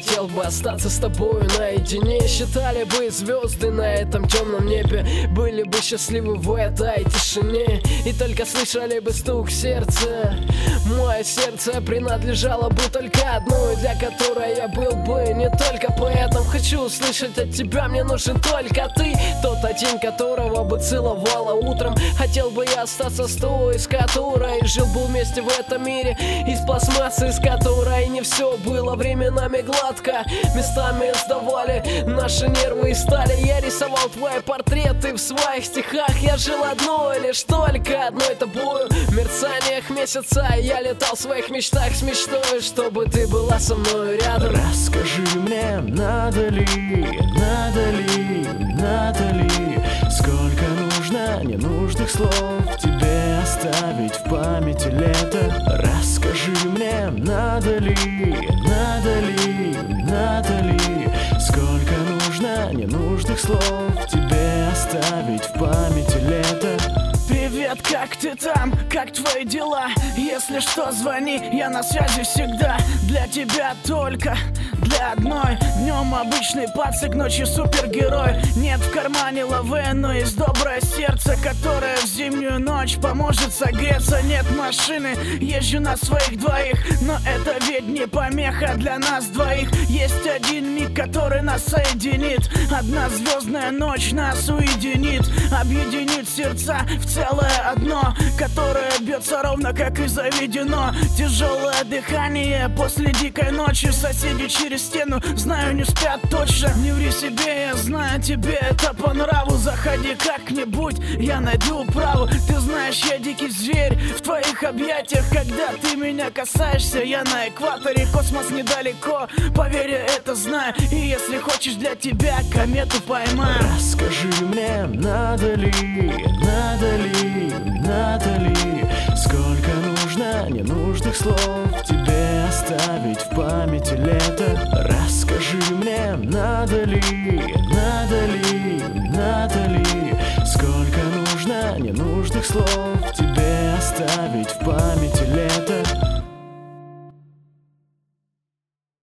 хотел бы остаться с тобою наедине. Считали бы звезды на этом темном небе, были бы счастливы в этой тишине, и только слышали бы стук сердца. Мое сердце принадлежало бы только одной, для которой я был бы не только поэтом. Хочу услышать от тебя, мне нужен только ты, тот один, которого бы целовала утром. Хотел бы я остаться с той, с которой жил бы вместе в этом мире, из пластмассы, с которой не все было временами гладко. Местами сдавали наши нервы и стали. Я рисовал твои портреты в своих стихах. Я жил одной, лишь только одной тобою. В мерцаниях месяца я летал в своих мечтах с мечтой, чтобы ты была со мной рядом. Расскажи мне, надо ли, сколько нужно ненужных слов тебе оставить в памяти лето. Расскажи мне, надо ли, сколько нужно ненужных слов тебе оставить в памяти лето. Привет, как ты там? Как твои дела? Если что, звони, я на связи всегда. Для тебя только, для одной. Днем обычный пацик, ночью супергерой. Нет в кармане лавы, но есть доброе сердце, которое в зимнюю ночь поможет согреться. Нет машины, езжу на своих двоих, но это ведь не помеха для нас двоих. Есть один миг, который нас соединит. Одна звездная ночь нас уединит, объединит сердца в целое одно, которое бьется ровно как и заведено. Тяжелое дыхание после дикой ночи. Соседи через стену, знаю, не спят точно. Не ври себе, я знаю, тебе это по нраву. Заходи как-нибудь, я найду праву. Ты знаешь, я дикий зверь в твоих объятиях. Когда ты меня касаешься, я на экваторе. Космос недалеко, поверь, я это знаю. И если хочешь, для тебя комету поймаю. Расскажи мне, надо ли, сколько нужно ненужных слов тебе оставить в памяти лето. Расскажи мне, надо ли, сколько нужно ненужных слов